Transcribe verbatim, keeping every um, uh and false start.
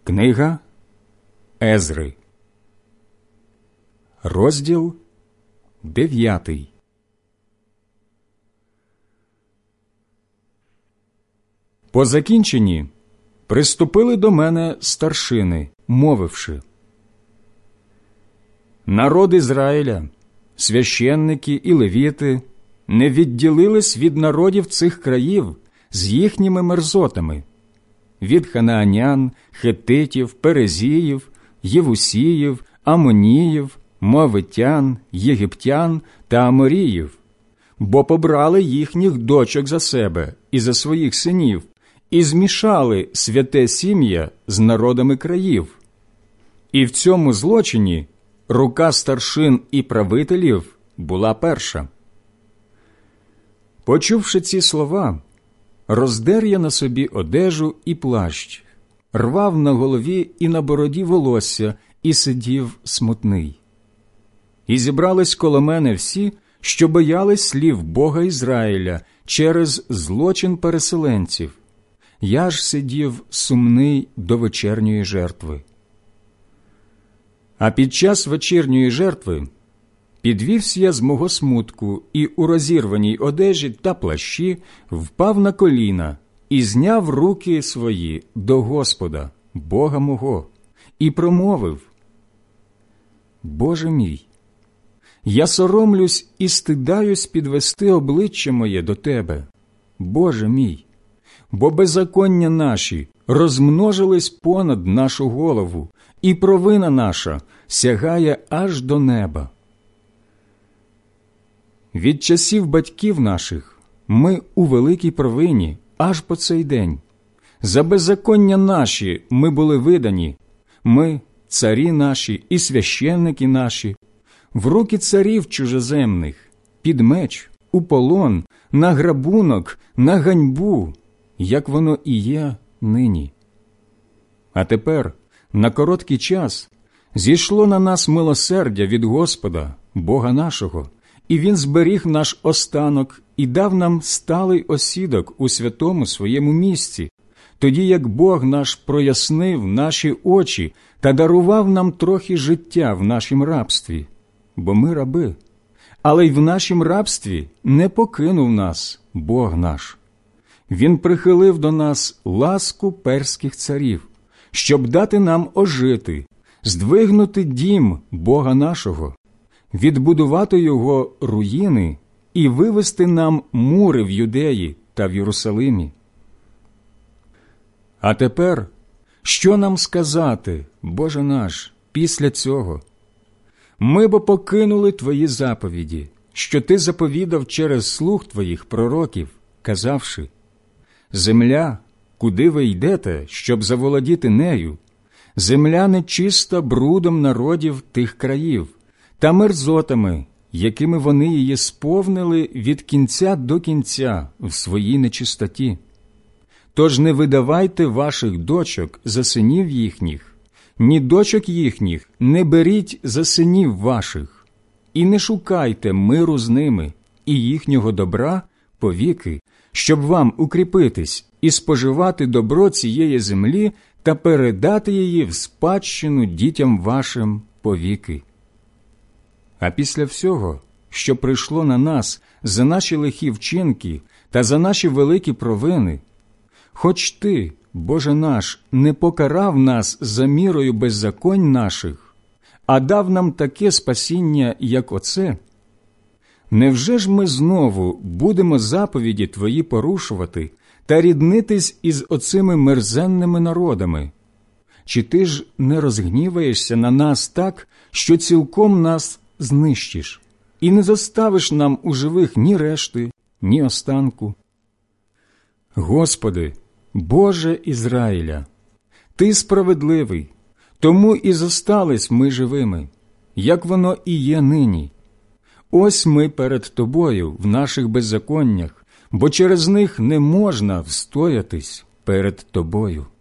Книга Езри, розділ дев'ятий. По закінченні приступили до мене старшини, мовивши: народ Ізраїля, священники і левіти не відділились від народів цих країв з їхніми мерзотами, від ханаанян, хеттитів, перезіїв, євусіїв, амоніїв, моавитян, єгиптян та аморіїв, бо побрали їхніх дочок за себе і за своїх синів, і змішали святе сім'я з народами країв. І в цьому злочині рука старшин і правителів була перша. Почувши ці слова, роздер я на собі одежу і плащ, рвав на голові і на бороді волосся, і сидів смутний. І зібрались коло мене всі, що боялись слів Бога Ізраїля через злочин переселенців. Я ж сидів сумний до вечірньої жертви. А під час вечірньої жертви підвівся я з мого смутку і у розірваній одежі та плащі впав на коліна і зняв руки свої до Господа, Бога мого, і промовив: Боже мій, я соромлюсь і стидаюсь підвести обличчя моє до Тебе, Боже мій, бо беззаконня наші розмножились понад нашу голову, і провина наша сягає аж до неба. Від часів батьків наших ми у великій провині аж по цей день. За беззаконня наші ми були видані, ми, царі наші і священники наші, в руки царів чужеземних, під меч, у полон, на грабунок, на ганьбу, як воно і є нині. А тепер, на короткий час, зійшло на нас милосердя від Господа, Бога нашого, і Він зберіг наш останок і дав нам сталий осідок у святому своєму місці, тоді як Бог наш прояснив наші очі та дарував нам трохи життя в нашім рабстві, бо ми раби, але й в нашім рабстві не покинув нас Бог наш. Він прихилив до нас ласку перських царів, щоб дати нам ожити, здвигнути дім Бога нашого, відбудувати його руїни і вивести нам мури в Юдеї та в Єрусалимі. А тепер, що нам сказати, Боже наш, після цього? Ми бо покинули Твої заповіді, що Ти заповідав через слуг Твоїх пророків, казавши: земля, куди ви йдете, щоб заволодіти нею, земля нечиста брудом народів тих країв та мерзотами, якими вони її сповнили від кінця до кінця в своїй нечистоті. Тож не видавайте ваших дочок за синів їхніх, ні дочок їхніх не беріть за синів ваших, і не шукайте миру з ними і їхнього добра повіки, щоб вам укріпитись і споживати добро цієї землі та передати її в спадщину дітям вашим повіки. А після всього, що прийшло на нас за наші лихі вчинки та за наші великі провини, хоч Ти, Боже наш, не покарав нас за мірою беззаконь наших, а дав нам таке спасіння, як оце, невже ж ми знову будемо заповіді Твої порушувати та ріднитись із оцими мерзенними народами? Чи Ти ж не розгніваєшся на нас так, що цілком нас знищиш, і не заставиш нам у живих ні решти, ні останку? Господи, Боже Ізраїля, Ти справедливий, тому і зостались ми живими, як воно і є нині. Ось ми перед Тобою в наших беззаконнях, бо через них не можна встоятись перед Тобою.